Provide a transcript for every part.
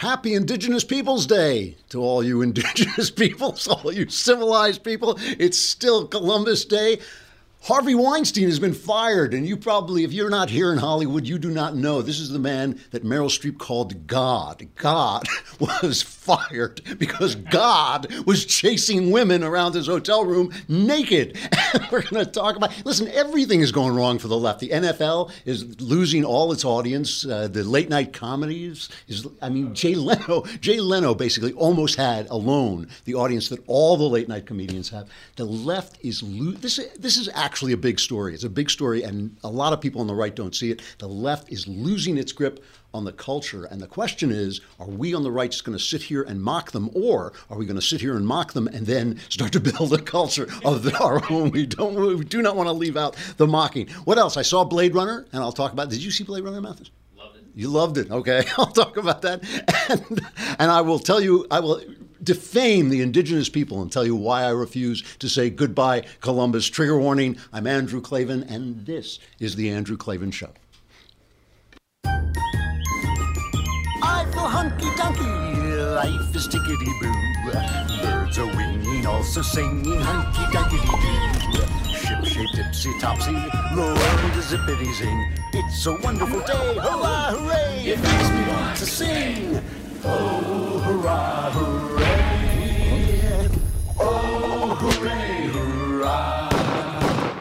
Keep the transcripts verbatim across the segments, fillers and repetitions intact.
Happy Indigenous Peoples Day to all you Indigenous peoples, all you civilized people. It's still Columbus Day. Harvey Weinstein has been fired, and you probably, if you're not here in Hollywood, you do not know. This is the man that Meryl Streep called God. God was fired because God was chasing women around his hotel room naked. And we're going to talk about, listen, everything is going wrong for the left. The N F L is losing all its audience. Uh, the late night comedies is, I mean, Jay Leno, Jay Leno basically almost had alone the audience that all the late night comedians have. The left is, lo- this, this is actually Actually, a big story. It's a big story, and a lot of people on the right don't see it. The left is losing its grip on the culture, and the question is, are we on the right just going to sit here and mock them, or are we going to sit here and mock them and then start to build a culture of our own? We don't. We do not want to leave out the mocking. What else? I saw Blade Runner, and I'll talk about. Did you see Blade Runner, Mathis? Loved it. You loved it. Okay, I'll talk about that, and and I will tell you. I will. defame the indigenous people and tell you why I refuse to say goodbye, Columbus. Trigger warning, I'm Andrew Klavan, and this is The Andrew Klavan Show. I feel hunky-dunky, life is tickety-boo. Birds are winging, also singing hunky-dunky-doo. Ship-shape, tipsy-topsy, the world is zippity-zing. It's a wonderful day, hurrah, hooray! It makes me want to sing. Oh, hurrah, hooray! Oh, hooray, hurrah!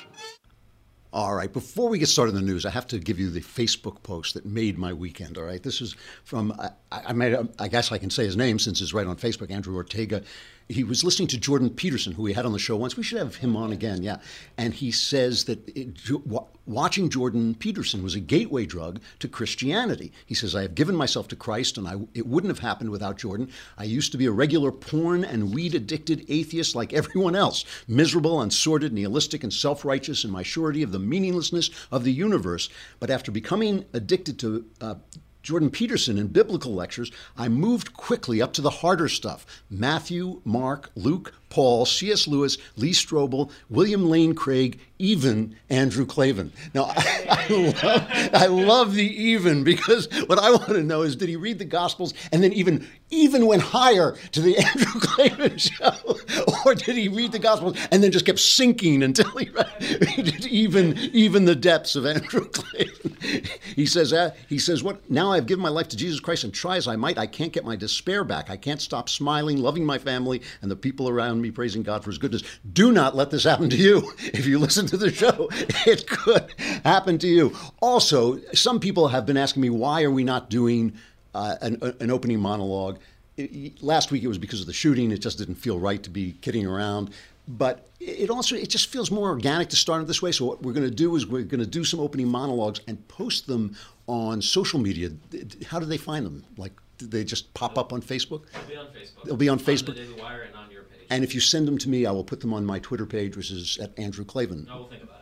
All right, before we get started in the news, I have to give you the Facebook post that made my weekend, all right? This is from, I, I, made, I guess I can say his name since it's right on Facebook, Andrew Ortega. He was listening to Jordan Peterson, who we had on the show once. We should have him on again, yeah. And he says that it, watching Jordan Peterson was a gateway drug to Christianity. He says, I have given myself to Christ, and I, it wouldn't have happened without Jordan. I used to be a regular porn and weed-addicted atheist like everyone else, miserable and sordid, nihilistic and self-righteous in my surety of the meaninglessness of the universe. But after becoming addicted to uh, Jordan Peterson in biblical lectures, I moved quickly up to the harder stuff. Matthew, Mark, Luke, Paul, C S Lewis, Lee Strobel, William Lane Craig, even Andrew Klavan. Now, I, I, love, I love the even, because what I want to know is, did he read the Gospels and then even even went higher to the Andrew Klavan show? Or did he read the Gospels and then just kept sinking until he read even, even the depths of Andrew Klavan? He says, uh, he says, what? Now I've given my life to Jesus Christ, and try as I might, I can't get my despair back. I can't stop smiling, loving my family and the people around me, praising God for his goodness. Do not let this happen to you. If you listen to the show, it could happen to you. Also, some people have been asking me, why are we not doing uh, an, an opening monologue? It, last week it was because of the shooting. It just didn't feel right to be kidding around. But it also, it just feels more organic to start it this way. So what we're going to do is we're going to do some opening monologues and post them on social media. How do they find them? Like, do they just pop up on Facebook? They'll be on Facebook. They'll be on Facebook. On the Daily Wire and on your page. And if you send them to me, I will put them on my Twitter page, which is at Andrew Klavan. No, we'll think about it.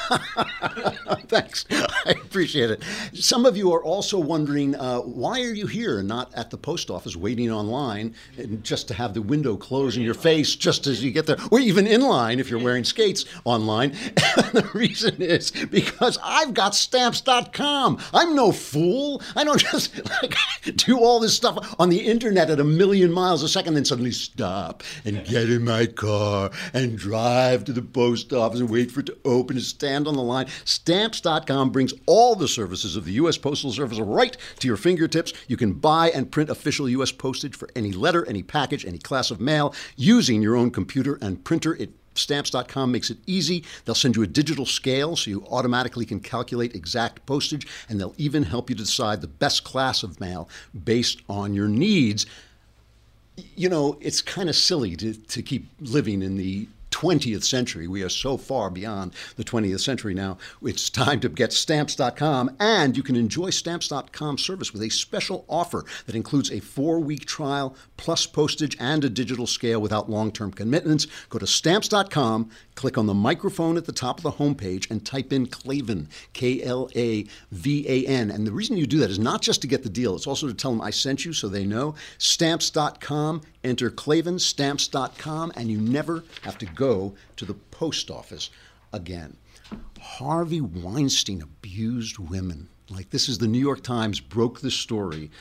Thanks. I appreciate it. Some of you are also wondering, uh, why are you here and not at the post office waiting online and just to have the window close in your face just as you get there, or even in line if you're wearing skates online? And the reason is because I've got stamps dot com. I'm no fool. I don't just like do all this stuff on the internet at a million miles a second, then suddenly stop and get in my car and drive to the post office and wait for it to open and stand on the line. Stamps dot com brings all the services of the U S Postal Service right to your fingertips. You can buy and print official U S postage for any letter, any package, any class of mail using your own computer and printer. It Stamps dot com makes it easy. They'll send you a digital scale so you automatically can calculate exact postage, and they'll even help you decide the best class of mail based on your needs. You know, it's kind of silly to, to keep living in the twentieth century. We are so far beyond the twentieth century now. It's time to get Stamps dot com, and you can enjoy Stamps dot com service with a special offer that includes a four-week trial plus postage and a digital scale without long-term commitments. Go to Stamps dot com, click on the microphone at the top of the homepage, and type in Klavan, K L A V A N. And the reason you do that is not just to get the deal, it's also to tell them I sent you so they know. Stamps dot com, enter Klavan, Stamps dot com, and you never have to go to the post office again. Harvey Weinstein abused women. Like, this is the New York Times broke this story.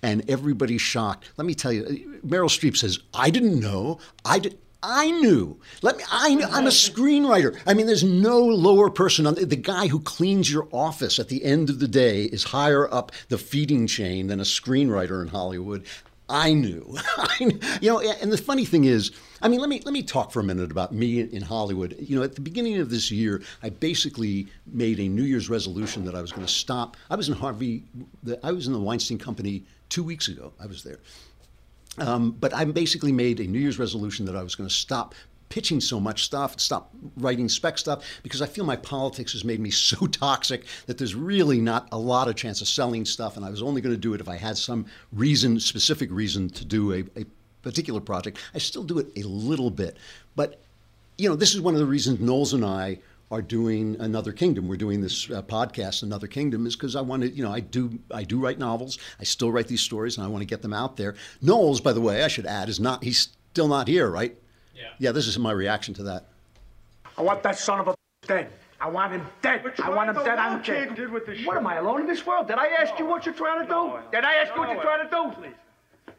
and everybody's shocked. Let me tell you, Meryl Streep says, I didn't know. I did. I knew. Let me. I knew. I'm a screenwriter. I mean, there's no lower person on the, the guy who cleans your office at the end of the day is higher up the feeding chain than a screenwriter in Hollywood. I knew. I, you know, and the funny thing is, I mean, let me let me talk for a minute about me in Hollywood. You know, at the beginning of this year, I basically made a New Year's resolution that I was going to stop. I was in Harvey. I was in the Weinstein Company two weeks ago. I was there. Um, but I basically made a New Year's resolution that I was going to stop pitching so much stuff, stop writing spec stuff, because I feel my politics has made me so toxic that there's really not a lot of chance of selling stuff, and I was only going to do it if I had some reason, specific reason to do a, a particular project. I still do it a little bit. But, you know, this is one of the reasons Knowles and I are doing Another Kingdom. We're doing this uh, podcast, Another Kingdom, is because I want to, you know, I do I do write novels. I still write these stories, and I want to get them out there. Knowles, by the way, I should add, is not, he's still not here, right? Yeah. Yeah, this is my reaction to that. I want that son of a dead. I want him dead. I want him dead. I don't care. What, am I alone in this world? Did I ask you what you're trying to do? No, Did I ask no, you what you're trying to do? Please.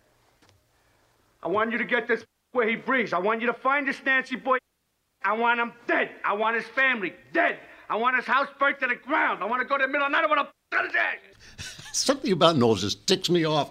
I want you to get this where he breathes. I want you to find this Nancy boy. I want him dead. I want his family dead. I want his house burnt to the ground. I want to go to the middle of the night. I want to out his ashes. Something about Knowles just ticks me off.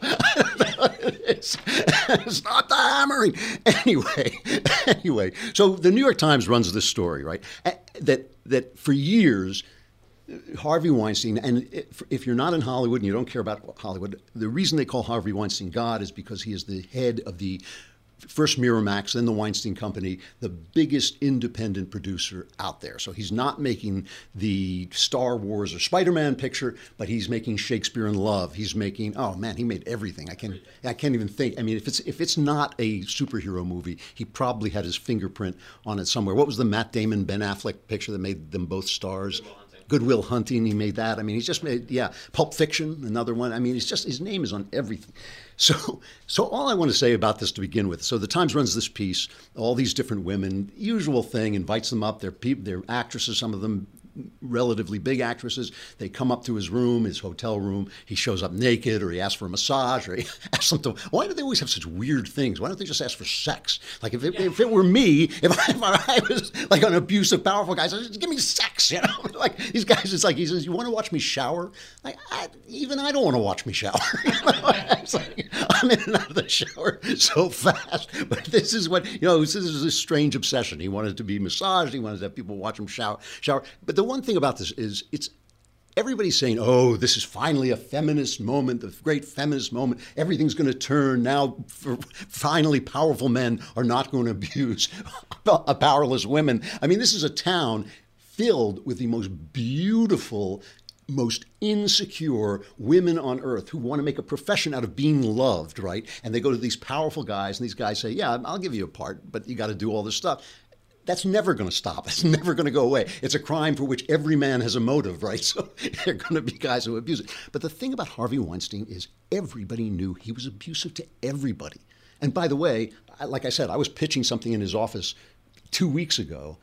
it's, it's not the hammering. Anyway, anyway. So the New York Times runs this story, right? That that for years, Harvey Weinstein, and if you're not in Hollywood and you don't care about Hollywood, the reason they call Harvey Weinstein God is because he is the head of the first Miramax, then the Weinstein Company, the biggest independent producer out there. So he's not making the Star Wars or Spider-Man picture, but he's making Shakespeare in Love. He's making, oh man, he made everything. I can't, I can't even think. I mean, if it's if it's not a superhero movie, he probably had his fingerprint on it somewhere. What was the Matt Damon, Ben Affleck picture that made them both stars? Good Will Hunting, he made that. I mean, he's just made, yeah, Pulp Fiction, another one. I mean, it's just, his name is on everything. So, so all I want to say about this to begin with, so the Times runs this piece, all these different women, usual thing, invites them up. They're people, they're actresses, some of them relatively big actresses. They come up to his room, his hotel room. He shows up naked, or he asks for a massage, or he asks them to. Why do they always have such weird things? Why don't they just ask for sex? Like if it, yeah. if it were me, if I, if I was like an abusive, powerful guy, I said, give me sex, you know? Like these guys, it's like he says, you want to watch me shower? Like I, even I don't want to watch me shower. You know? It's like, I'm in and out of the shower so fast. But this is what, you know, this is a strange obsession. He wanted to be massaged. He wanted to have people watch him shower. shower. But the one thing about this is it's everybody's saying, oh, this is finally a feminist moment, a great feminist moment. Everything's going to turn now. For finally, powerful men are not going to abuse powerless women. I mean, this is a town filled with the most beautiful, most insecure women on earth who want to make a profession out of being loved, right? And they go to these powerful guys, and these guys say, yeah, I'll give you a part, but you got to do all this stuff. That's never going to stop. It's never going to go away. It's a crime for which every man has a motive, right? So there are going to be guys who abuse it. But the thing about Harvey Weinstein is everybody knew he was abusive to everybody. And by the way, like I said, I was pitching something in his office two weeks ago.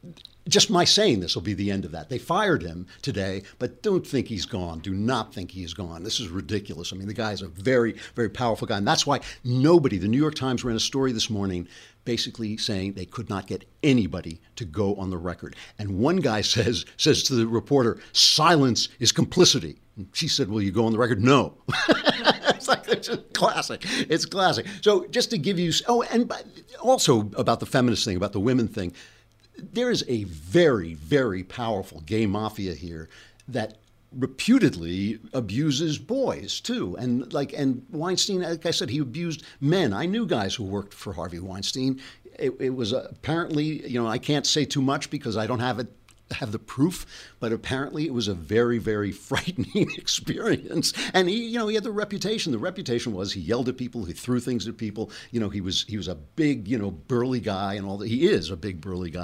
Just my saying this will be the end of that. They fired him today, but don't think he's gone. Do not think he's gone. This is ridiculous. I mean, the guy's a very, very powerful guy. And that's why nobody, the New York Times ran a story this morning basically saying they could not get anybody to go on the record. And one guy says says to the reporter, silence is complicity. And she said, will you go on the record? No. It's like, it's just classic. It's classic. So just to give you, oh, and also about the feminist thing, about the women thing, there is a very, very powerful gay mafia here that reputedly abuses boys too. And like, and Weinstein, like I said, he abused men. I knew guys who worked for Harvey Weinstein. It, it was uh, apparently, you know, I can't say too much because I don't have it, have the proof, but apparently it was a very, very frightening experience. And he, you know, he had the reputation. The reputation was he yelled at people, he threw things at people. You know, he was he was a big, you know, burly guy and all that. He is a big burly guy.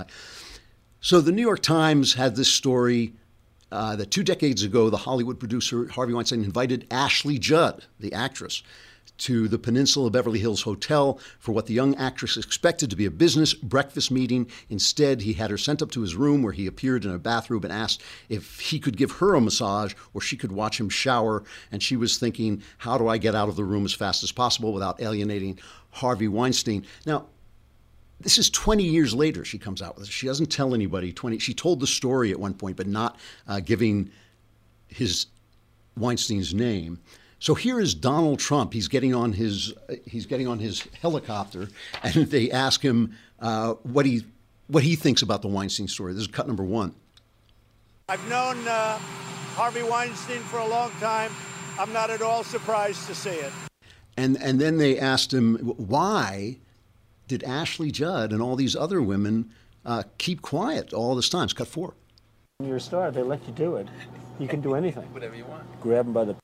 So the New York Times had this story uh, that two decades ago, the Hollywood producer Harvey Weinstein invited Ashley Judd, the actress, to the Peninsula Beverly Hills Hotel for what the young actress expected to be a business breakfast meeting. Instead, he had her sent up to his room where he appeared in a bathrobe and asked if he could give her a massage or she could watch him shower. And she was thinking, how do I get out of the room as fast as possible without alienating Harvey Weinstein? Now, this is twenty years later she comes out with it. She doesn't tell anybody. twenty She told the story at one point, but not uh, giving his Weinstein's name. So here is Donald Trump. He's getting on his uh, he's getting on his helicopter, and they ask him uh, what he what he thinks about the Weinstein story. This is cut number one. I've known uh, Harvey Weinstein for a long time. I'm not at all surprised to see it. And and then they asked him, why did Ashley Judd and all these other women uh, keep quiet all this time? It's cut four. When you're a star, they let you do it. You can do anything. Whatever you want. Grab them by the...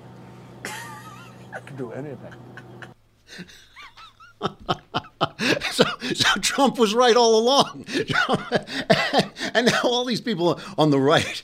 I can do anything. so, so Trump was right all along. And now all these people on the right,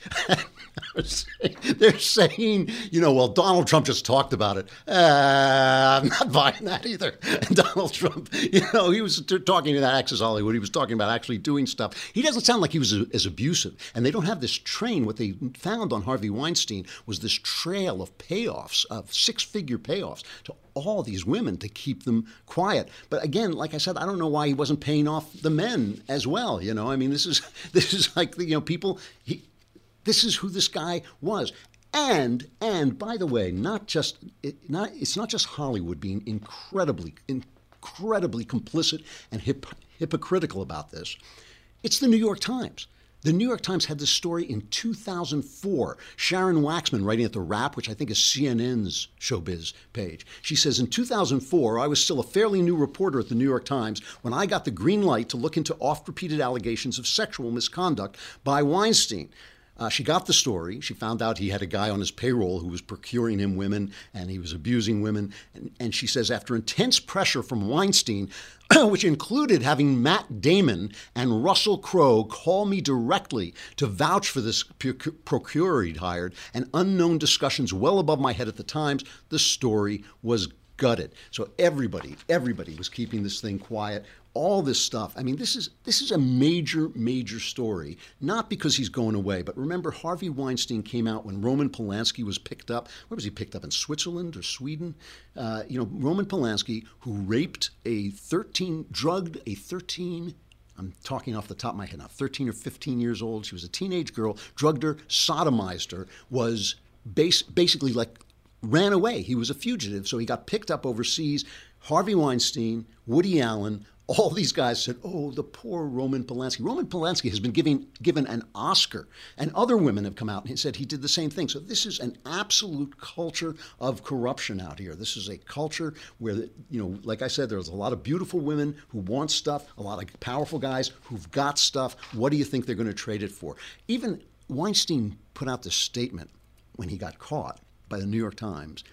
they're saying, you know, well, Donald Trump just talked about it. Uh, I'm not buying that either. And Donald Trump, you know, he was t- talking to that Access Hollywood. He was talking about actually doing stuff. He doesn't sound like he was a, as abusive. And they don't have this train. What they found on Harvey Weinstein was this trail of payoffs, of six-figure payoffs to all these women to keep them quiet. But again, like I said, I don't know why he wasn't paying off the men as well. You know, I mean, this is this is like, you know, people, he, this is who this guy was. And, and by the way, not just, it, not, it's not just Hollywood being incredibly, incredibly complicit and hip, hypocritical about this. It's the New York Times. The New York Times had this story in two thousand four. Sharon Waxman, writing at The Wrap, which I think is C N N's showbiz page. She says, in two thousand four, I was still a fairly new reporter at the New York Times when I got the green light to look into oft-repeated allegations of sexual misconduct by Weinstein. Uh, she got the story. She found out he had a guy on his payroll who was procuring him women and he was abusing women. And, and she says, after intense pressure from Weinstein, which included having Matt Damon and Russell Crowe call me directly to vouch for this procurer he'd hired, and unknown discussions well above my head at the Times, the story was gutted. So everybody, everybody was keeping this thing quiet. All this stuff. I mean, this is this is a major, major story, not because he's going away, but remember, Harvey Weinstein came out when Roman Polanski was picked up. Where was he picked up? In Switzerland or Sweden? Uh, you know, Roman Polanski, who raped a thirteen, drugged a thirteen, I'm talking off the top of my head now, thirteen or fifteen years old. She was a teenage girl, drugged her, sodomized her, was base, basically like, ran away. He was a fugitive, so he got picked up overseas. Harvey Weinstein, Woody Allen, all these guys said, oh, the poor Roman Polanski. Roman Polanski has been giving, given an Oscar, and other women have come out and said he did the same thing. So this is an absolute culture of corruption out here. This is a culture where, you know, like I said, there's a lot of beautiful women who want stuff, a lot of powerful guys who've got stuff. What do you think they're going to trade it for? Even Weinstein put out this statement when he got caught by the New York Times.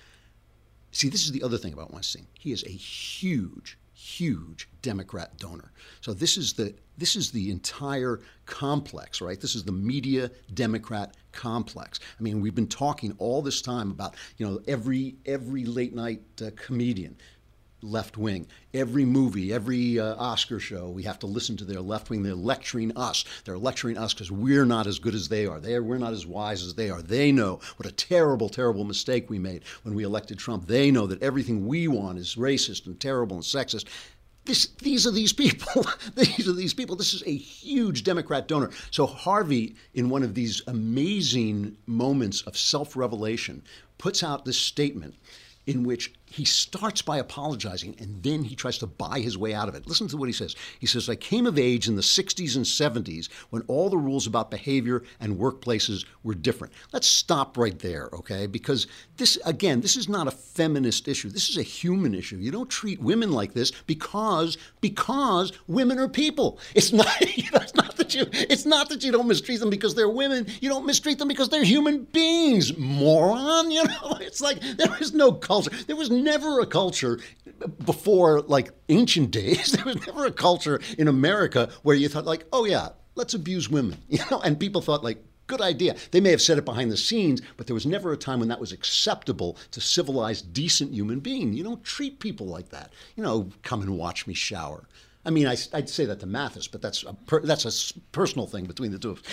See, this is the other thing about Weinstein. He is a huge, huge Democrat donor. So this is the this is the entire complex, right? This is the media Democrat complex. I mean, we've been talking all this time about, you know, every every late night uh, comedian, left wing, every movie, every uh, Oscar show, we have to listen to their left wing. They're lecturing us. They're lecturing us because we're not as good as they are. They are. We're not as wise as they are. They know what a terrible, terrible mistake we made when we elected Trump. They know that everything we want is racist and terrible and sexist. This, these are these people. These are these people. This is a huge Democrat donor. So Harvey, in one of these amazing moments of self-revelation, puts out this statement in which he starts by apologizing and then he tries to buy his way out of it. Listen to what he says. He says, I came of age in the sixties and seventies when all the rules about behavior and workplaces were different. Let's stop right there, okay? Because this, again, this is not a feminist issue. This is a human issue. You don't treat women like this because, because women are people. It's not, you know, it's not that you, it's not that you don't mistreat them because they're women. You don't mistreat them because they're human beings, moron. You know, it's like there is no culture. There was never a culture before, like, ancient days. There was never a culture in America where you thought, like, oh yeah, let's abuse women, you know, and people thought, like, good idea. They may have said it behind the scenes, but there was never a time when that was acceptable to civilized, decent human being. You don't treat people like that. You know, come and watch me shower. I mean, I, I'd say that to Mathis, but that's a per, that's a personal thing between the two of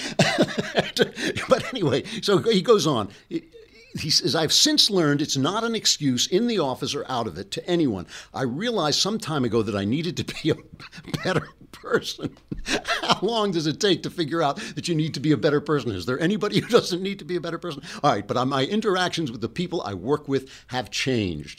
us. But anyway, so he goes on. He says, I've since learned it's not an excuse in the office or out of it to anyone. I realized some time ago that I needed to be a better person. How long does it take to figure out that you need to be a better person? Is there anybody who doesn't need to be a better person? All right, but my interactions with the people I work with have changed.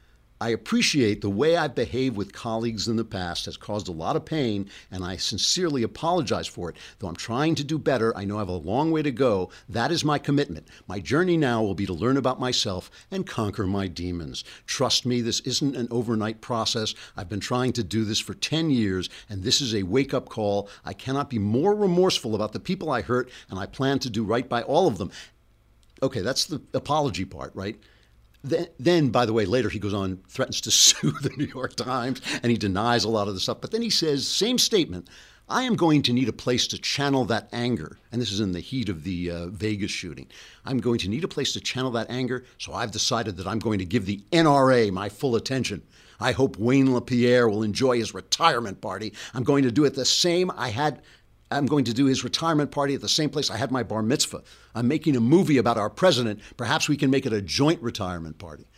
I appreciate the way I've behaved with colleagues in the past has caused a lot of pain, and I sincerely apologize for it. Though I'm trying to do better, I know I have a long way to go. That is my commitment. My journey now will be to learn about myself and conquer my demons. Trust me, this isn't an overnight process. I've been trying to do this for ten years, and this is a wake-up call. I cannot be more remorseful about the people I hurt, and I plan to do right by all of them. Okay, that's the apology part, right? Then, then, by the way, later he goes on, threatens to sue the New York Times, and he denies a lot of the stuff. But then he says, same statement, I am going to need a place to channel that anger. And this is in the heat of the uh, Vegas shooting. I'm going to need a place to channel that anger, so I've decided that I'm going to give the N R A my full attention. I hope Wayne LaPierre will enjoy his retirement party. I'm going to do it the same I had... I'm going to do his retirement party at the same place I had my bar mitzvah. I'm making a movie about our president. Perhaps we can make it a joint retirement party.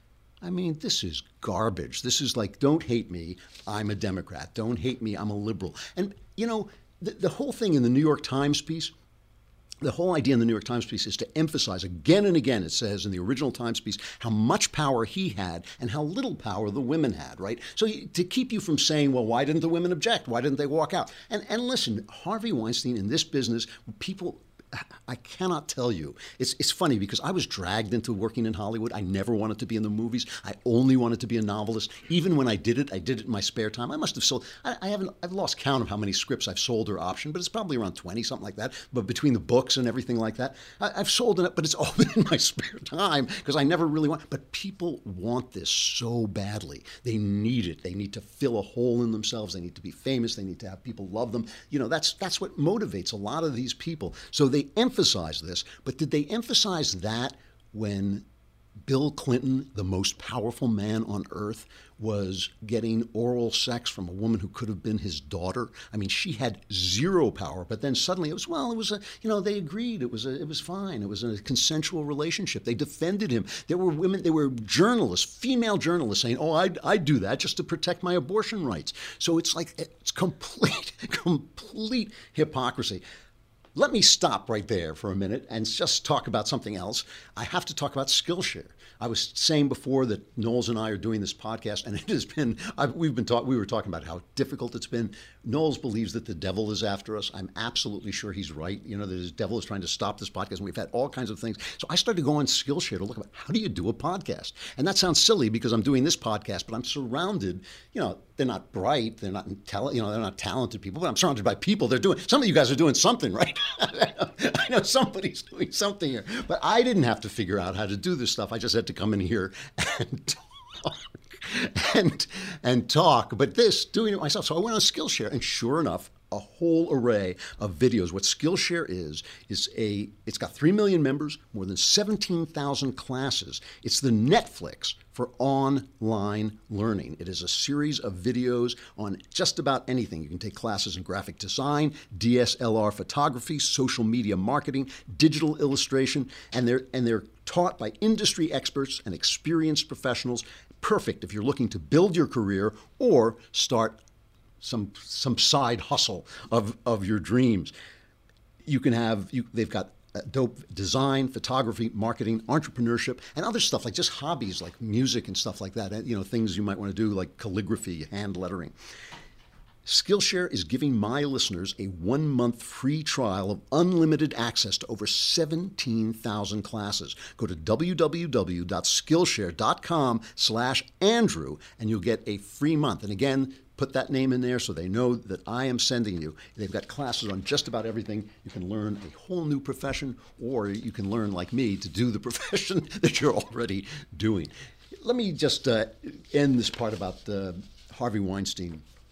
I mean, this is garbage. This is like, don't hate me, I'm a Democrat. Don't hate me, I'm a liberal. And, you know, the, the whole thing in the New York Times piece, the whole idea in the New York Times piece is to emphasize again and again, it says in the original Times piece, how much power he had and how little power the women had, right? So to keep you from saying, well, why didn't the women object? Why didn't they walk out? And, and listen, Harvey Weinstein in this business, people... I cannot tell you. It's it's funny because I was dragged into working in Hollywood. I never wanted to be in the movies. I only wanted to be a novelist. Even when I did it, I did it in my spare time. I must have sold, I, I haven't, I've lost count of how many scripts I've sold or optioned, but it's probably around twenty, something like that. But between the books and everything like that, I, I've sold it, but it's all been in my spare time because I never really want, but people want this so badly. They need it. They need to fill a hole in themselves. They need to be famous. They need to have people love them. You know, that's, that's what motivates a lot of these people. So they emphasize this, but did they emphasize that when Bill Clinton, the most powerful man on earth, was getting oral sex from a woman who could have been his daughter? I mean, she had zero power, but then suddenly it was, well, it was a, you know, they agreed. It was a, it was fine. It was a consensual relationship. They defended him. There were women, there were journalists, female journalists saying, oh, I'd, I'd do that just to protect my abortion rights. So it's like, it's complete, complete hypocrisy. Let me stop right there for a minute and just talk about something else. I have to talk about Skillshare. I was saying before that Knowles and I are doing this podcast, and it has been, I've, we've been talking, we were talking about how difficult it's been. Knowles believes that the devil is after us. I'm absolutely sure he's right. You know, that the devil is trying to stop this podcast, and we've had all kinds of things. So I started to go on Skillshare to look at how do you do a podcast? And that sounds silly because I'm doing this podcast, but I'm surrounded, you know, they're not bright, they're not intelligent, you know, they're not talented people, but I'm surrounded by people. They're doing, some of you guys are doing something, right? I know somebody's doing something here, but I didn't have to figure out how to do this stuff. I just had to come in here and talk and, and talk, but this, doing it myself. So I went on Skillshare, and sure enough, a whole array of videos. What Skillshare is, is a, it's got three million members, more than seventeen thousand classes. It's the Netflix for online learning. It is a series of videos on just about anything. You can take classes in graphic design, D S L R photography, social media marketing, digital illustration, and they're, and they're taught by industry experts and experienced professionals. Perfect if you're looking to build your career or start some some side hustle of, of your dreams. You can have, you, they've got dope design, photography, marketing, entrepreneurship, and other stuff like just hobbies like music and stuff like that. And, you know, things you might want to do like calligraphy, hand lettering. Skillshare is giving my listeners a one-month free trial of unlimited access to over seventeen thousand classes. Go to www.skillshare.com slash Andrew, and you'll get a free month. And again, put that name in there so they know that I am sending you. They've got classes on just about everything. You can learn a whole new profession, or you can learn, like me, to do the profession that you're already doing. Let me just uh, end this part about uh, Harvey Weinstein.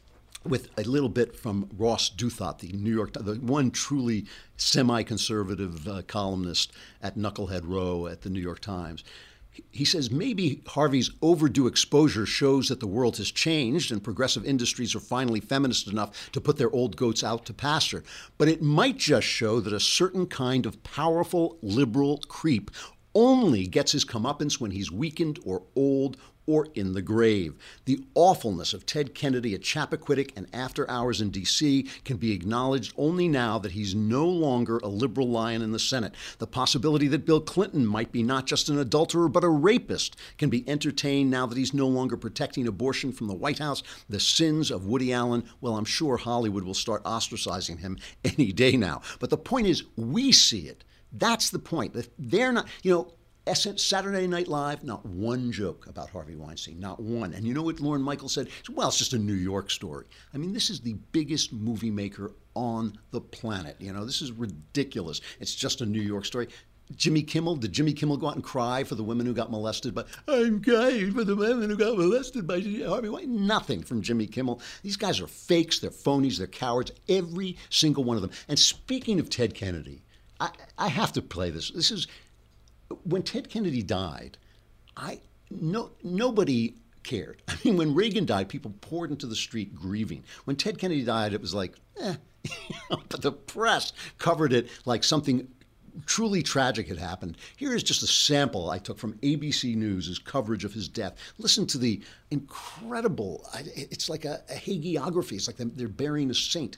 with a little bit from Ross Douthat, the New York, the one truly semi-conservative uh, columnist at Knucklehead Row at the New York Times. He says maybe Harvey's overdue exposure shows that the world has changed and progressive industries are finally feminist enough to put their old goats out to pasture. But it might just show that a certain kind of powerful liberal creep only gets his comeuppance when he's weakened or old or in the grave. The awfulness of Ted Kennedy at Chappaquiddick and after hours in D C can be acknowledged only now that he's no longer a liberal lion in the Senate. The possibility that Bill Clinton might be not just an adulterer but a rapist can be entertained now that he's no longer protecting abortion from the White House. The sins of Woody Allen, well, I'm sure Hollywood will start ostracizing him any day now. But the point is, we see it. That's the point. They're not, you know, Saturday Night Live, not one joke about Harvey Weinstein, not one. And you know what Lorne Michaels said? Well, it's just a New York story. I mean, this is the biggest movie maker on the planet. You know, this is ridiculous. It's just a New York story. Jimmy Kimmel, did Jimmy Kimmel go out and cry for the women who got molested? But I'm crying for the women who got molested by Harvey Weinstein. Nothing from Jimmy Kimmel. These guys are fakes, they're phonies, they're cowards, every single one of them. And speaking of Ted Kennedy, I, I have to play this. This is... When Ted Kennedy died, I no nobody cared. I mean, when Reagan died, people poured into the street grieving. When Ted Kennedy died, it was like, eh. But the press covered it like something truly tragic had happened. Here is just a sample I took from A B C News' coverage of his death. Listen to the incredible, it's like a, a hagiography. It's like they're burying a saint.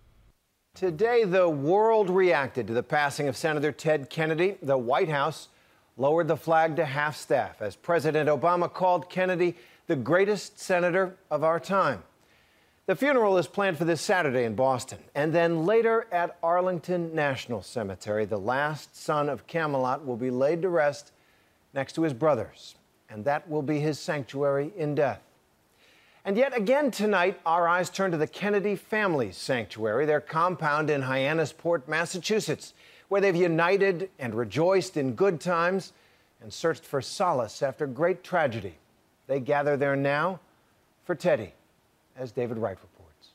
Today, the world reacted to the passing of Senator Ted Kennedy. The White House lowered the flag to half-staff as President Obama called Kennedy the greatest senator of our time. The funeral is planned for this Saturday in Boston, and then later at Arlington National Cemetery, the last son of Camelot will be laid to rest next to his brothers, and that will be his sanctuary in death. And yet again tonight, our eyes turn to the Kennedy Family Sanctuary, their compound in Hyannisport, Massachusetts, where they've united and rejoiced in good times and searched for solace after great tragedy. They gather there now for Teddy, as David Wright reports.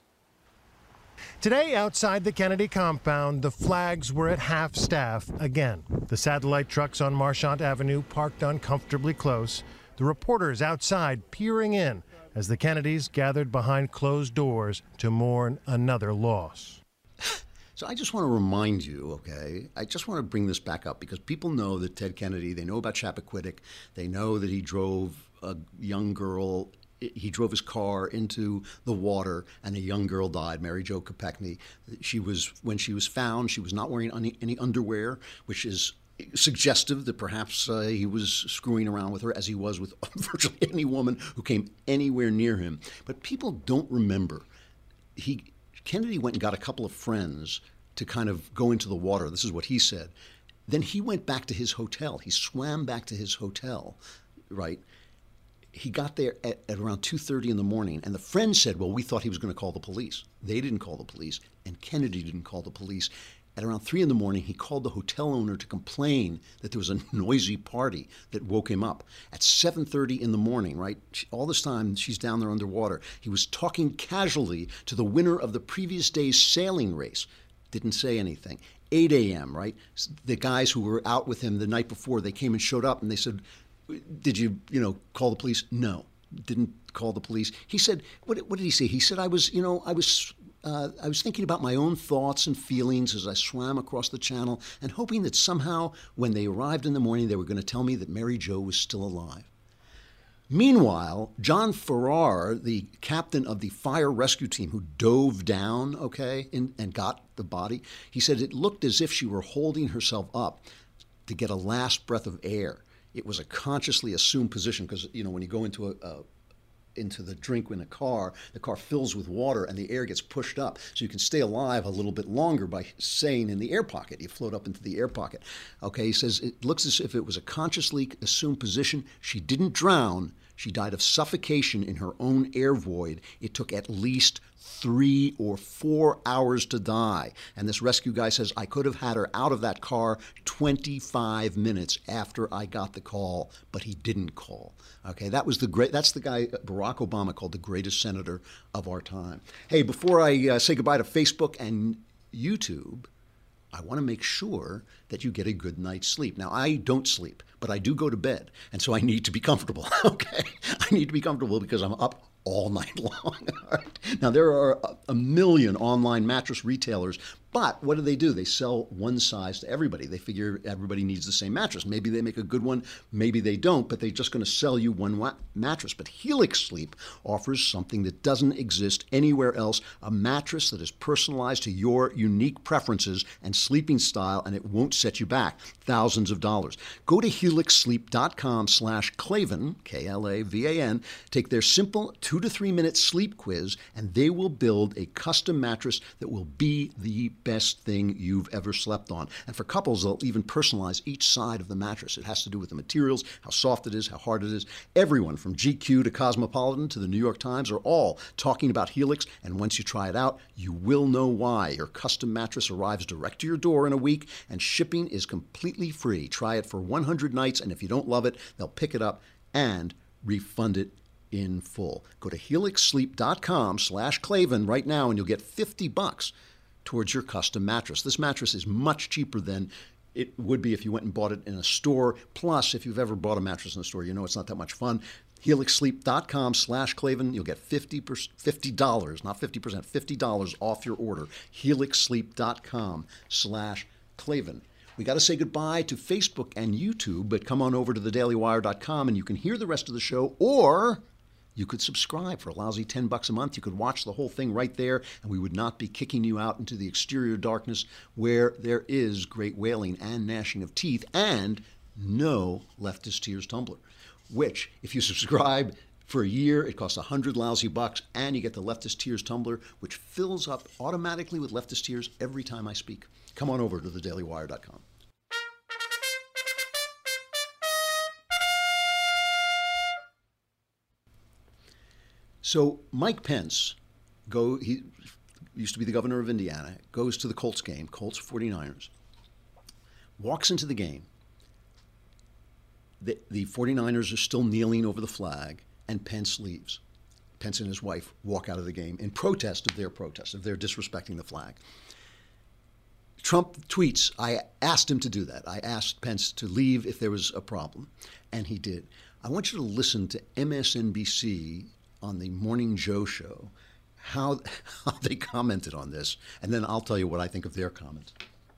Today, outside the Kennedy compound, the flags were at half-staff again. The satellite trucks on Marchant Avenue parked uncomfortably close. The reporters outside peering in as the Kennedys gathered behind closed doors to mourn another loss. So I just want to remind you, okay, I just want to bring this back up because people know that Ted Kennedy, they know about Chappaquiddick, they know that he drove a young girl, he drove his car into the water and a young girl died, Mary Jo Kopechne. She was, when she was found, she was not wearing any, any underwear, which is suggestive that perhaps uh, he was screwing around with her as he was with virtually any woman who came anywhere near him. But people don't remember. He Kennedy went and got a couple of friends to kind of go into the water. This is what he said. Then he went back to his hotel. He swam back to his hotel, right? He got there at, at around two thirty in the morning, and the friends said, well, we thought he was going to call the police. They didn't call the police, and Kennedy didn't call the police. At around three in the morning, he called the hotel owner to complain that there was a noisy party that woke him up. At seven thirty in the morning, right, she, all this time she's down there underwater, he was talking casually to the winner of the previous day's sailing race. Didn't say anything. eight a.m., right, the guys who were out with him the night before, they came and showed up, and they said, did you, you know, call the police? No, didn't call the police. He said, what, what did he say? He said, I was, you know, I was... Uh, I was thinking about my own thoughts and feelings as I swam across the channel and hoping that somehow when they arrived in the morning, they were going to tell me that Mary Jo was still alive. Meanwhile, John Farrar, the captain of the fire rescue team who dove down, okay, in, and got the body, he said it looked as if she were holding herself up to get a last breath of air. It was a consciously assumed position because, you know, when you go into a, a into the drink in a car, the car fills with water and the air gets pushed up. So you can stay alive a little bit longer by staying in the air pocket. You float up into the air pocket. Okay, he says it looks as if it was a consciously assumed position. She didn't drown. She died of suffocation in her own air void. It took at least three or four hours to die. And this rescue guy says, I could have had her out of that car twenty-five minutes after I got the call, but he didn't call. Okay, that was the great, that's the guy Barack Obama called the greatest senator of our time. Hey, before I uh, say goodbye to Facebook and YouTube, I want to make sure that you get a good night's sleep. Now, I don't sleep, but I do go to bed, and so I need to be comfortable, okay? I need to be comfortable because I'm up all night long. All right? Now, there are a million online mattress retailers, but what do they do? They sell one size to everybody. They figure everybody needs the same mattress. Maybe they make a good one, maybe they don't, but they're just going to sell you one wa- mattress. But Helix Sleep offers something that doesn't exist anywhere else, a mattress that is personalized to your unique preferences and sleeping style, and it won't set you back thousands of dollars. Go to helix sleep dot com slash Klavan, K L A V A N, take their simple two to three minute sleep quiz, and they will build a custom mattress that will be the best thing you've ever slept on. And for couples, they'll even personalize each side of the mattress. It has to do with the materials, how soft it is, how hard it is. Everyone from G Q to Cosmopolitan to the New York Times are all talking about Helix, and once you try it out, you will know why. Your custom mattress arrives direct to your door in a week, and shipping is completely free. Try it for one hundred nights, and if you don't love it, they'll pick it up and refund it in full. Go to helix sleep dot com slash Klavan right now, and you'll get fifty bucks towards your custom mattress. This mattress is much cheaper than it would be if you went and bought it in a store. Plus, if you've ever bought a mattress in a store, you know it's not that much fun. helix sleep dot com slash Klavan. You'll get fifty percent, fifty dollars, not fifty percent, fifty dollars off your order. helix sleep dot com slash Klavan. We got to say goodbye to Facebook and YouTube, but come on over to the daily wire dot com and you can hear the rest of the show, or you could subscribe for a lousy ten bucks a month. You could watch the whole thing right there, and we would not be kicking you out into the exterior darkness where there is great wailing and gnashing of teeth and no Leftist Tears tumbler, which, if you subscribe for a year, it costs one hundred lousy bucks, and you get the Leftist Tears tumbler, which fills up automatically with Leftist Tears every time I speak. Come on over to the daily wire dot com. So Mike Pence, go. He used to be the governor of Indiana, goes to the Colts game, Colts forty-niners, walks into the game. The, the forty-niners are still kneeling over the flag, and Pence leaves. Pence and his wife walk out of the game in protest of their protest, of their disrespecting the flag. Trump tweets, I asked him to do that. I asked Pence to leave if there was a problem, and he did. I want you to listen to M S N B C on the Morning Joe show, how, how they commented on this, and then I'll tell you what I think of their comments.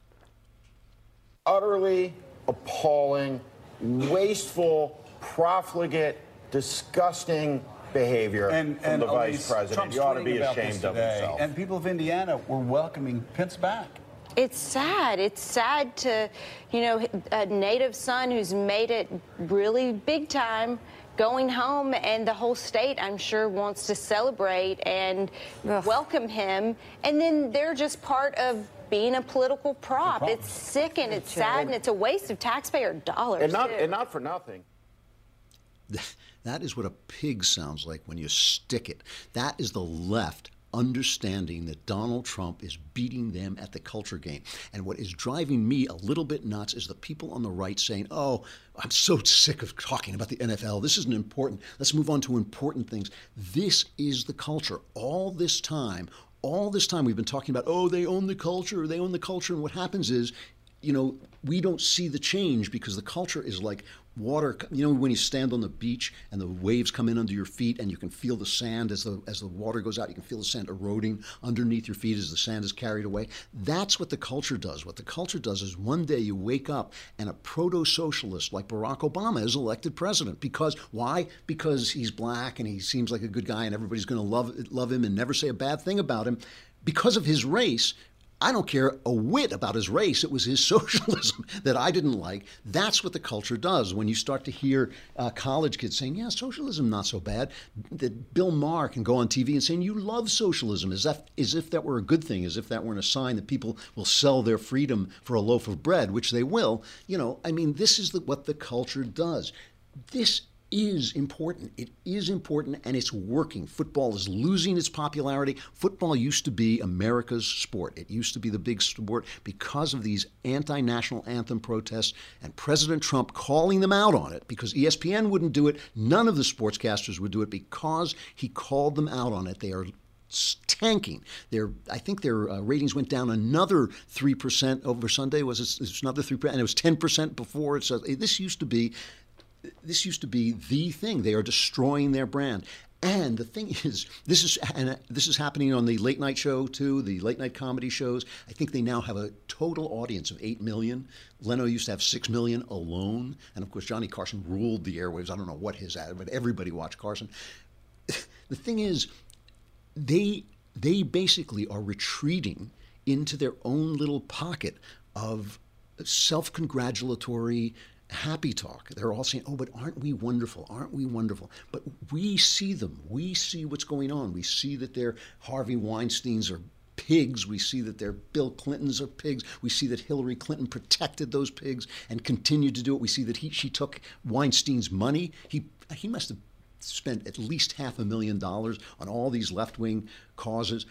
Utterly appalling, wasteful, profligate, disgusting behavior and, from and the Elise, vice president. Trump's You ought to tweeting be about ashamed this of today, yourself. And people of Indiana were welcoming Pence back. It's sad. It's sad to, you know, a native son who's made it really big time going home, and the whole state, I'm sure, wants to celebrate and Ugh. welcome him. And then they're just part of being a political prop. It's sick and it's sad and it's a waste of taxpayer dollars. And not, too. and not for nothing. That is what a pig sounds like when you stick it. That is the left understanding that Donald Trump is beating them at the culture game. And what is driving me a little bit nuts is the people on the right saying, oh, I'm so sick of talking about the N F L. This isn't important. Let's move on to important things. This is the culture. All this time, all this time we've been talking about, oh, they own the culture, they own the culture. And what happens is, you know, we don't see the change because the culture is like water. You know, when you stand on the beach and the waves come in under your feet and you can feel the sand as the as the water goes out, you can feel the sand eroding underneath your feet as the sand is carried away. That's what the culture does. What the culture does is one day you wake up and a proto-socialist like Barack Obama is elected president. Because why? Because he's black and he seems like a good guy and everybody's going to love love him and never say a bad thing about him. Because of his race, I don't care a whit about his race. It was his socialism that I didn't like. That's what the culture does. When you start to hear uh, college kids saying, yeah, socialism not so bad, that Bill Maher can go on T V and saying, you love socialism, as if, as if that were a good thing, as if that weren't a sign that people will sell their freedom for a loaf of bread, which they will. You know, I mean, this is the, what the culture does. This is important. It is important, and it's working. Football is losing its popularity. Football used to be America's sport. It used to be the big sport because of these anti-national anthem protests and President Trump calling them out on it because E S P N wouldn't do it. None of the sportscasters would do it because he called them out on it. They are tanking. Their, I think their uh, ratings went down another three percent over Sunday. Was it, it was another three percent? And it was ten percent before. So this used to be, this used to be the thing. They are destroying their brand. And the thing is, this is and this is happening on the late night show too, the late night comedy shows. I think they now have a total audience of eight million. Leno used to have six million alone, and of course Johnny Carson ruled the airwaves. I don't know what his ad, but everybody watched Carson. The thing is, they they basically are retreating into their own little pocket of self-congratulatory happy talk. They're all saying, oh, but aren't we wonderful? Aren't we wonderful? But we see them. We see what's going on. We see that their Harvey Weinsteins are pigs. We see that their Bill Clintons are pigs. We see that Hillary Clinton protected those pigs and continued to do it. We see that he she took Weinstein's money. He he must have spent at least half a million dollars on all these left-wing causes.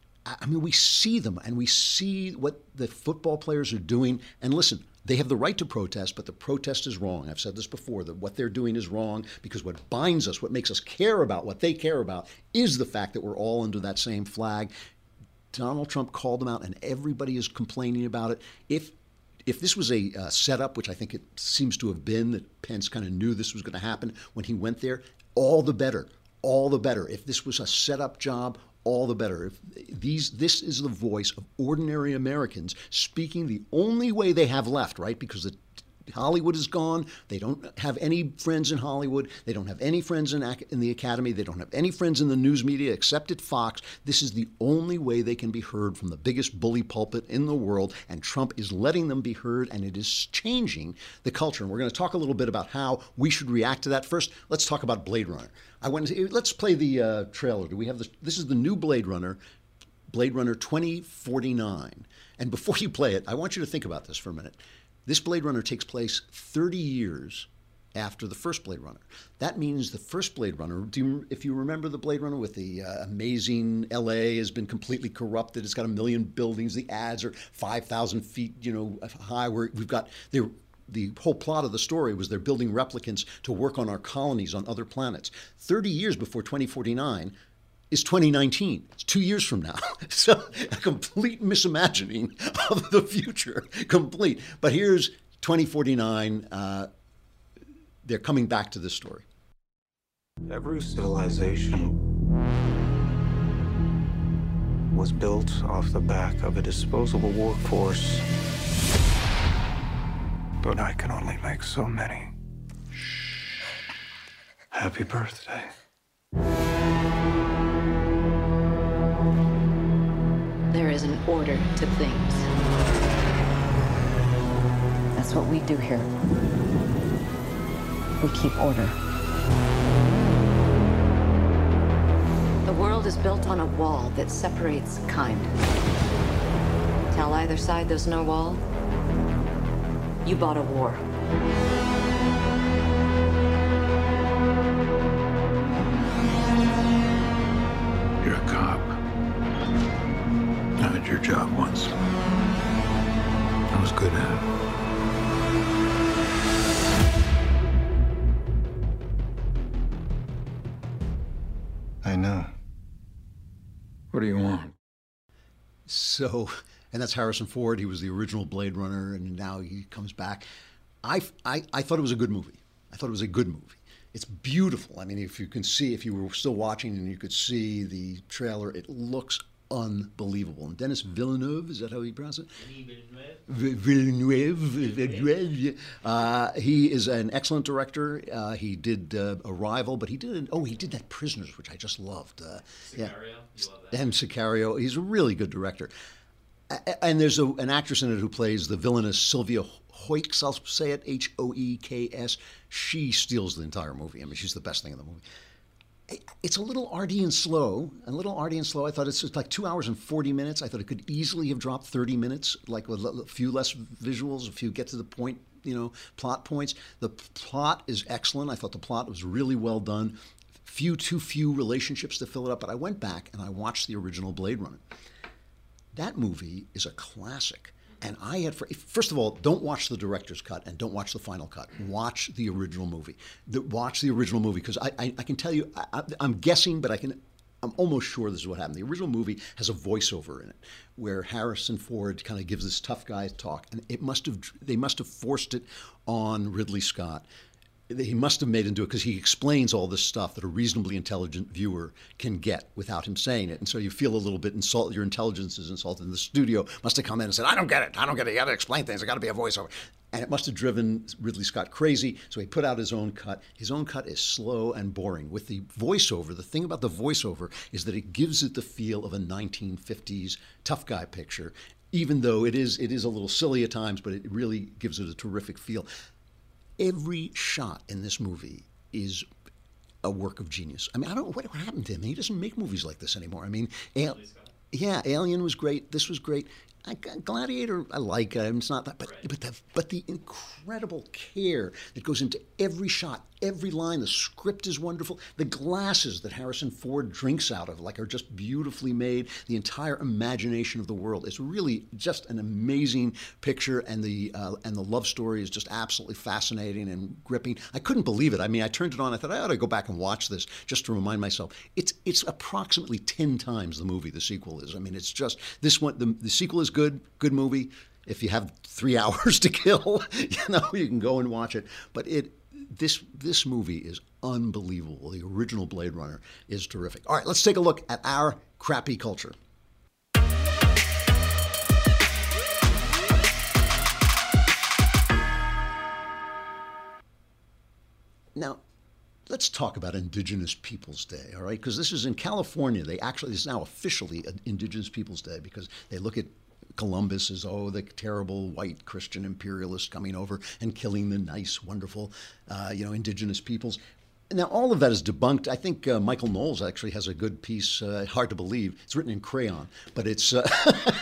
I mean, we see them, and we see what the football players are doing. And listen, they have the right to protest, but the protest is wrong. I've said this before, that what they're doing is wrong because what binds us, what makes us care about what they care about, is the fact that we're all under that same flag. Donald Trump called them out, and everybody is complaining about it. If If this was a uh, setup, which I think it seems to have been, that Pence kind of knew this was going to happen when he went there, all the better, all the better. If this was a setup job, all the better. If these, this is the voice of ordinary Americans speaking the only way they have left, right? Because the Hollywood is gone. They don't have any friends in Hollywood. They don't have any friends in, in the Academy. They don't have any friends in the news media except at Fox. This is the only way they can be heard from the biggest bully pulpit in the world, and Trump is letting them be heard, and it is changing the culture. And we're going to talk a little bit about how we should react to that. First, let's talk about Blade Runner. I went to, let's play the uh, trailer. Do we have this? This is the new Blade Runner, Blade Runner twenty forty-nine. And before you play it, I want you to think about this for a minute. This Blade Runner takes place thirty years after the first Blade Runner. That means the first Blade Runner, do you, if you remember the Blade Runner with the uh, amazing L A has been completely corrupted. It's got a million buildings. The ads are five thousand feet, you know, high. Where we've got the the whole plot of the story was they're building replicants to work on our colonies on other planets. thirty years before twenty forty-nine is twenty nineteen. It's two years from now. So a complete misimagining of the future, complete. But here's twenty forty-nine. Uh, they're coming back to this story. Every civilization was built off the back of a disposable workforce. But I can only make so many. Happy birthday. There is an order to things. That's what we do here. We keep order. The world is built on a wall that separates kind. Tell either side there's no wall, you bought a war. You're a cop. I did your job once. I was good at it. I know. What do you want? So, and that's Harrison Ford. He was the original Blade Runner, and now he comes back. I, I, I thought it was a good movie. I thought it was a good movie. It's beautiful. I mean, if you can see, if you were still watching and you could see the trailer, it looks unbelievable. And Denis Villeneuve, is that how you pronounce it? Villeneuve. Villeneuve. Uh, he is an excellent director. Uh, he did uh, Arrival, but he did, oh, he did that Prisoners, which I just loved. Uh, Sicario, yeah. you love that. And Sicario. He's a really good director. And there's a, an actress in it who plays the villainous Sylvia Hoeks, I'll say it, H O E K S. She steals the entire movie. I mean, she's the best thing in the movie. It's a little arty and slow, a little arty and slow. I thought it's like two hours and forty minutes. I thought it could easily have dropped thirty minutes, like with a few less visuals, a few get to the point you know, plot points. The p- plot is excellent. I thought the plot was really well done. Few, too few relationships to fill it up. But I went back and I watched the original Blade Runner. That movie is a classic. And I had, first of all, don't watch the director's cut and don't watch the final cut. Watch the original movie. The, watch the original movie because I, I, I can tell you, I, I'm guessing, but I can, I'm almost sure this is what happened. The original movie has a voiceover in it where Harrison Ford kind of gives this tough guy talk, and it must have, they must have forced it on Ridley Scott. He must have made him do it because he explains all this stuff that a reasonably intelligent viewer can get without him saying it. And so you feel a little bit insulted. Your intelligence is insulted. And the studio must have come in and said, I don't get it. I don't get it. You got to explain things. I got to be a voiceover. And it must have driven Ridley Scott crazy. So he put out his own cut. His own cut is slow and boring. With the voiceover, the thing about the voiceover is that it gives it the feel of a nineteen fifties tough guy picture, even though it is it is a little silly at times, but it really gives it a terrific feel. Every shot in this movie is a work of genius. I mean, I don't know what happened to him. He doesn't make movies like this anymore. I mean, Al- yeah, Alien was great. This was great. I, Gladiator, I like. Um, it's not that, but but the but the incredible care that goes into every shot, every line. The script is wonderful. The glasses that Harrison Ford drinks out of, like, are just beautifully made. The entire imagination of the world is really just an amazing picture, and the uh, and the love story is just absolutely fascinating and gripping. I couldn't believe it. I mean, I turned it on. I thought I ought to go back and watch this just to remind myself. It's it's approximately ten times the movie the sequel is. I mean, it's just this one. The, the sequel is good, good movie. If you have three hours to kill, you know, you can go and watch it. But it, this this movie is unbelievable. The original Blade Runner is terrific. All right, let's take a look at our crappy culture. Now, let's talk about Indigenous Peoples Day, all right? Because this is in California. They actually, this is now officially an Indigenous Peoples Day because they look at Columbus as, oh, the terrible white Christian imperialist coming over and killing the nice, wonderful, uh, you know, indigenous peoples. Now, all of that is debunked. I think uh, Michael Knowles actually has a good piece, uh, hard to believe. It's written in crayon, but it's, uh,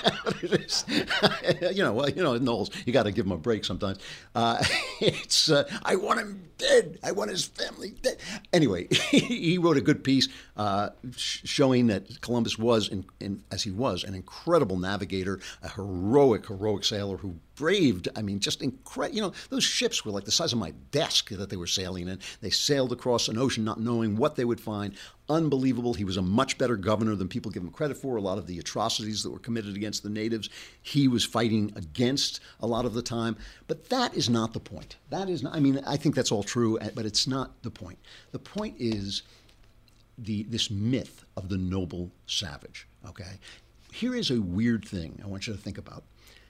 it is, you know, well, you know, Knowles, you got to give him a break sometimes. Uh, it's, uh, I want him dead. I want his family dead. Anyway, he wrote a good piece uh, sh- showing that Columbus was, in, in, as he was, an incredible navigator, a heroic, heroic sailor who braved, I mean, just incredible. You know, those ships were like the size of my desk that they were sailing in. They sailed across an ocean not knowing what they would find. Unbelievable. He was a much better governor than people give him credit for. A lot of the atrocities that were committed against the natives, he was fighting against a lot of the time. But that is not the point. That is not, I mean, I think that's all true, but it's not the point. The point is the this myth of the noble savage, okay? Here is a weird thing I want you to think about.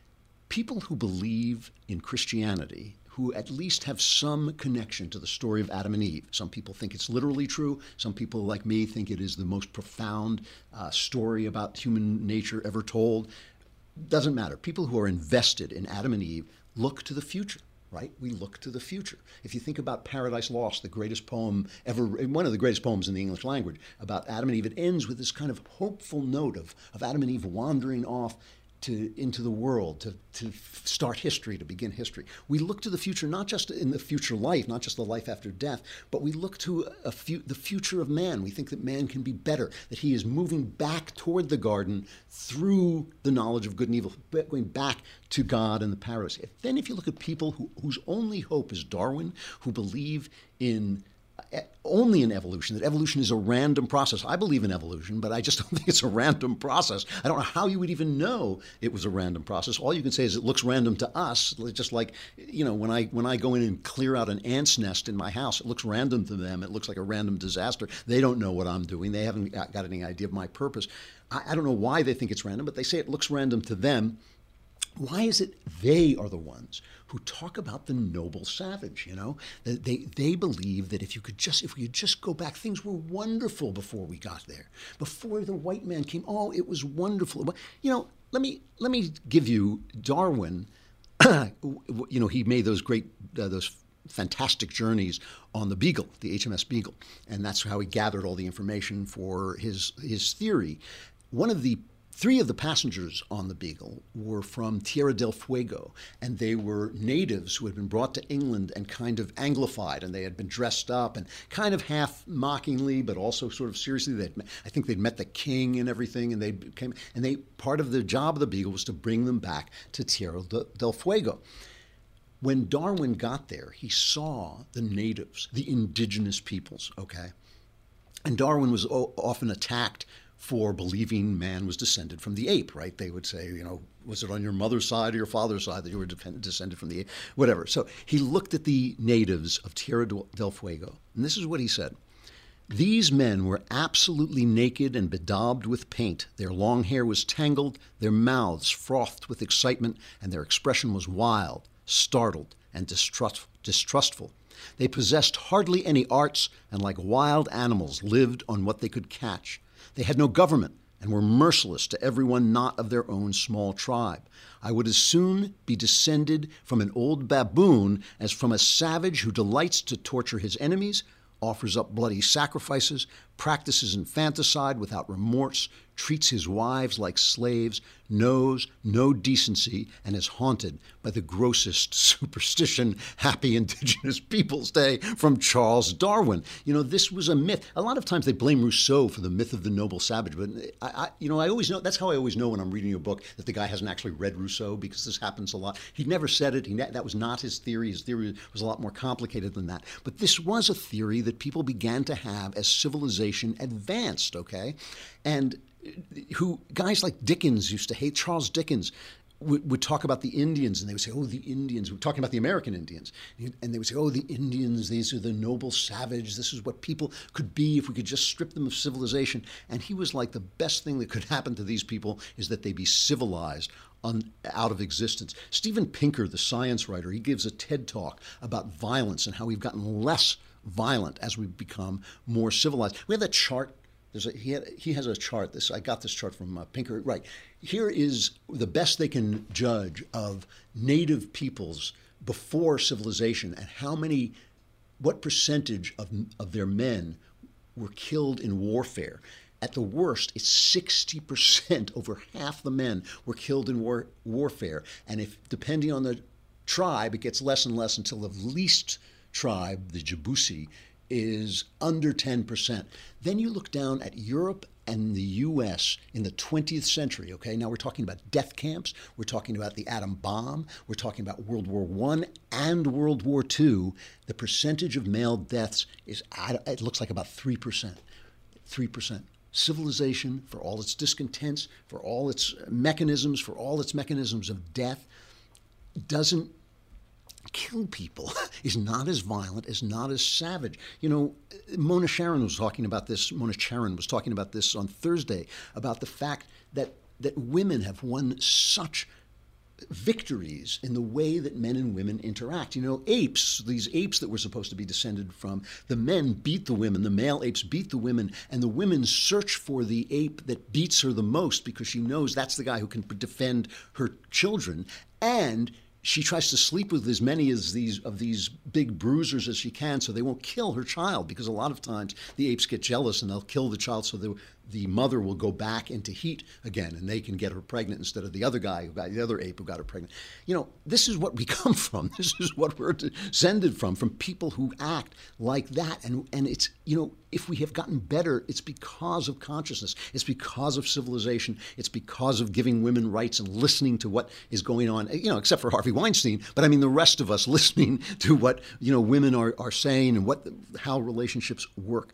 People who believe in Christianity, who at least have some connection to the story of Adam and Eve. Some people think it's literally true. Some people, like me, think it is the most profound uh, story about human nature ever told. Doesn't matter. People who are invested in Adam and Eve look to the future, right? We look to the future. If you think about Paradise Lost, the greatest poem ever, one of the greatest poems in the English language about Adam and Eve, it ends with this kind of hopeful note of, of Adam and Eve wandering off to into the world, to, to start history, to begin history. We look to the future, not just in the future life, not just the life after death, but we look to a fu- the future of man. We think that man can be better, that he is moving back toward the garden through the knowledge of good and evil, going back to God and the paradise. If, then if you look at people who, whose only hope is Darwin, who believe in only in evolution, that evolution is a random process. I believe in evolution, but I just don't think it's a random process. I don't know how you would even know it was a random process. All you can say is it looks random to us, just like, you know, when I when I go in and clear out an ant's nest in my house, it looks random to them. It looks like a random disaster. They don't know what I'm doing. They haven't got any idea of my purpose. I, I don't know why they think it's random, but they say it looks random to them. Why is it they are the ones who talk about the noble savage, you know? They they believe that if you could just, if we could just go back, things were wonderful before we got there. Before the white man came, oh, it was wonderful. You know, let me let me give you Darwin. You know, he made those great, uh, those fantastic journeys on the Beagle, the H M S Beagle. And that's how he gathered all the information for his his theory. One of the Three of the passengers on the Beagle were from Tierra del Fuego, and they were natives who had been brought to England and kind of Anglified, and they had been dressed up and kind of half mockingly, but also sort of seriously. They'd, I think they'd met the king and everything, and they came, and they part of the job of the Beagle was to bring them back to Tierra del Fuego. When Darwin got there, he saw the natives, the indigenous peoples, okay? And Darwin was o- often attacked for believing man was descended from the ape, right? They would say, you know, was it on your mother's side or your father's side that you were descended from the ape? Whatever. So he looked at the natives of Tierra del Fuego, and this is what he said. These men were absolutely naked and bedaubed with paint. Their long hair was tangled, their mouths frothed with excitement, and their expression was wild, startled, and distrust- distrustful. They possessed hardly any arts, and like wild animals lived on what they could catch. They had no government and were merciless to everyone not of their own small tribe. I would as soon be descended from an old baboon as from a savage who delights to torture his enemies, offers up bloody sacrifices, practices infanticide without remorse, treats his wives like slaves, knows no decency, and is haunted by the grossest superstition. Happy Indigenous Peoples' Day from Charles Darwin. You know, this was a myth. A lot of times they blame Rousseau for the myth of the noble savage, but I, I you know, I always know, that's how I always know when I'm reading a book that the guy hasn't actually read Rousseau, because this happens a lot. He never said it. He ne- that was not his theory. His theory was a lot more complicated than that. But this was a theory that people began to have as civilization advanced, okay? And who guys like Dickens used to hate. Charles Dickens would, would talk about the Indians, and they would say, oh, the Indians. We're talking about the American Indians. And they would say, oh, the Indians, these are the noble savage. This is what people could be if we could just strip them of civilization. And he was like, the best thing that could happen to these people is that they be civilized on, out of existence. Steven Pinker, the science writer, he gives a TED Talk about violence and how we've gotten less violent as we've become more civilized. We have that chart. There's a, he, had, he has a chart. This I got this chart from uh, Pinker. Right. Here is the best they can judge of native peoples before civilization and how many, what percentage of, of their men were killed in warfare. At the worst, it's sixty percent, over half the men were killed in war, warfare. And if, depending on the tribe, it gets less and less until the least tribe, the Jibusi, is under ten percent. Then you look down at Europe and the U S in the twentieth century, okay? Now we're talking about death camps, we're talking about the atom bomb, we're talking about World War One and World War Two. The percentage of male deaths is, it looks like about three percent. three percent. Civilization, for all its discontents, for all its mechanisms, for all its mechanisms of death, doesn't kill people, is not as violent, is not as savage. You know, Mona Charen was talking about this, Mona Charen was talking about this on Thursday, about the fact that, that women have won such victories in the way that men and women interact. You know, apes, these apes that were supposed to be descended from, the men beat the women, the male apes beat the women, and the women search for the ape that beats her the most because she knows that's the guy who can defend her children. And she tries to sleep with as many as these of these big bruisers as she can so they won't kill her child, because a lot of times the apes get jealous and they'll kill the child so the, the mother will go back into heat again and they can get her pregnant instead of the other guy who got the other ape who got her pregnant. You know, this is what we come from. This is what we're descended from, from people who act like that. And, and it's, you know, if we have gotten better, it's because of consciousness. It's because of civilization. It's because of giving women rights and listening to what is going on, you know, except for Harvey Weinstein. But I mean, the rest of us listening to what, you know, women are, are saying and what, how relationships work.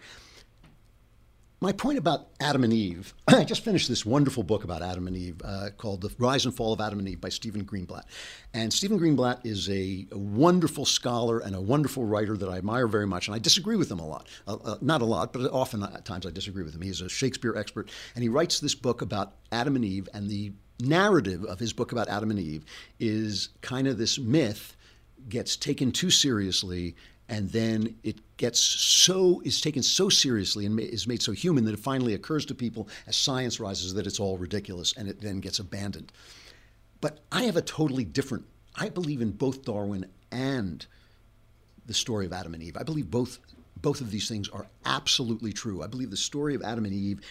My point about Adam and Eve, I just finished this wonderful book about Adam and Eve uh, called The Rise and Fall of Adam and Eve by Stephen Greenblatt. And Stephen Greenblatt is a, a wonderful scholar and a wonderful writer that I admire very much. And I disagree with him a lot. Uh, uh, not a lot, but often at times I disagree with him. He's a Shakespeare expert. And he writes this book about Adam and Eve. And the narrative of his book about Adam and Eve is kind of this myth gets taken too seriously, and then it gets so, is taken so seriously and is made so human that it finally occurs to people as science rises that it's all ridiculous, and it then gets abandoned. But I have a totally different, I believe in both Darwin and the story of Adam and Eve. I believe both, both of these things are absolutely true. I believe the story of Adam and Eve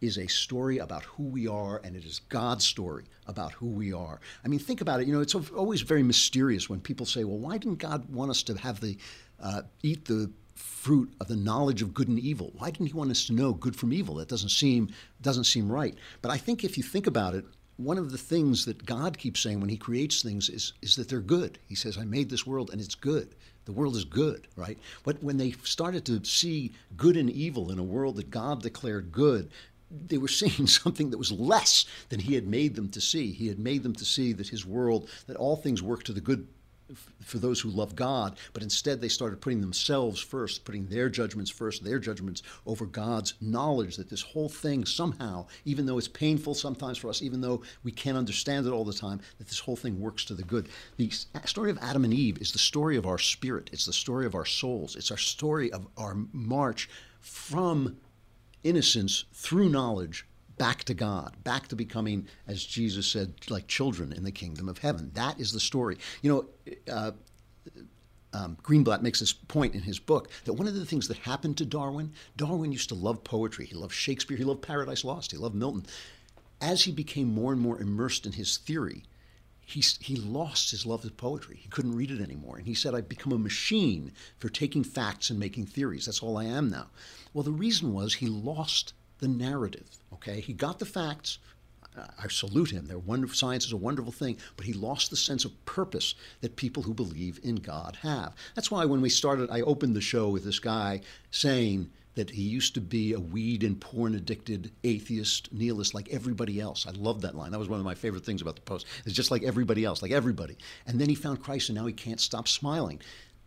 is a story about who we are, and it is God's story about who we are. I mean, think about it. You know, it's always very mysterious when people say, well, why didn't God want us to have the, uh, eat the fruit of the knowledge of good and evil? Why didn't he want us to know good from evil? That doesn't seem, doesn't seem right. But I think if you think about it, one of the things that God keeps saying when he creates things is, is that they're good. He says, I made this world and it's good. The world is good, right? But when they started to see good and evil in a world that God declared good, they were seeing something that was less than he had made them to see. He had made them to see that his world, that all things work to the good for those who love God, but instead they started putting themselves first, putting their judgments first, their judgments over God's knowledge that this whole thing somehow, even though it's painful sometimes for us, even though we can't understand it all the time, that this whole thing works to the good. The story of Adam and Eve is the story of our spirit. It's the story of our souls. It's our story of our march from innocence through knowledge back to God, back to becoming, as Jesus said, like children in the kingdom of heaven. That is the story. You know, uh, um, Greenblatt makes this point in his book that one of the things that happened to Darwin, Darwin used to love poetry. He loved Shakespeare. He loved Paradise Lost. He loved Milton. As he became more and more immersed in his theory, he, he lost his love of poetry. He couldn't read it anymore. And he said, I've become a machine for taking facts and making theories. That's all I am now. Well, the reason was he lost the narrative, okay? He got the facts. I salute him. They're wonderful. Science is a wonderful thing, but he lost the sense of purpose that people who believe in God have. That's why when we started, I opened the show with this guy saying that he used to be a weed and porn-addicted atheist, nihilist like everybody else. I love that line. That was one of my favorite things about the Post. It's just like everybody else, like everybody. And then he found Christ, and now he can't stop smiling.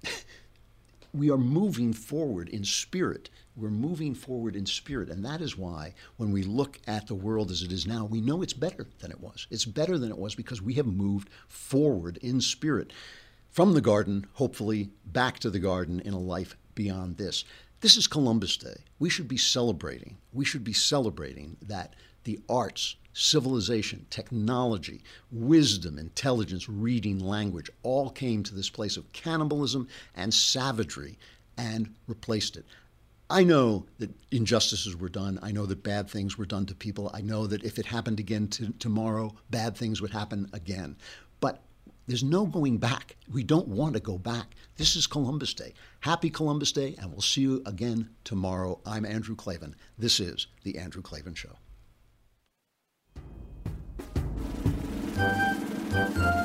We are moving forward in spirit. We're moving forward in spirit. And that is why when we look at the world as it is now, we know it's better than it was. It's better than it was because we have moved forward in spirit from the garden, hopefully back to the garden in a life beyond this. This is Columbus Day. We should be celebrating. We should be celebrating that the arts, civilization, technology, wisdom, intelligence, reading, language, all came to this place of cannibalism and savagery and replaced it. I know that injustices were done. I know that bad things were done to people. I know that if it happened again to, tomorrow, bad things would happen again. But there's no going back. We don't want to go back. This is Columbus Day. Happy Columbus Day, and we'll see you again tomorrow. I'm Andrew Klavan. This is The Andrew Klavan Show. Thank you.